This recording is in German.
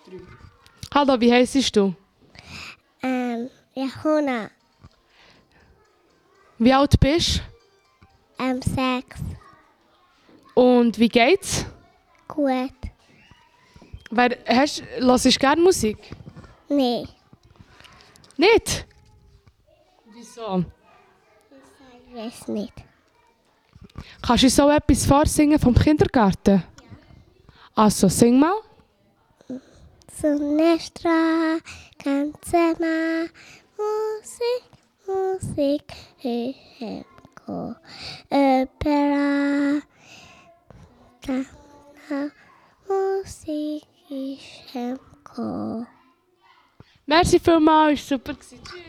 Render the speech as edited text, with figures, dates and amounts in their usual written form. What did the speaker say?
3. Hallo, wie heisst du? Jahona. Wie alt bist 6. du? Und wie geht's? Gut. Hörst du gerne Musik? Nee. Nicht? Wieso? Ich weiß nicht. Kannst du so etwas vorsingen vom Kindergarten? Also, sing mal. Su nuestra cantemos Musik, Musik, Hemko, Opera, Tana, Musik, Hemko. Merci vielmals, super gewesen. Tschüss.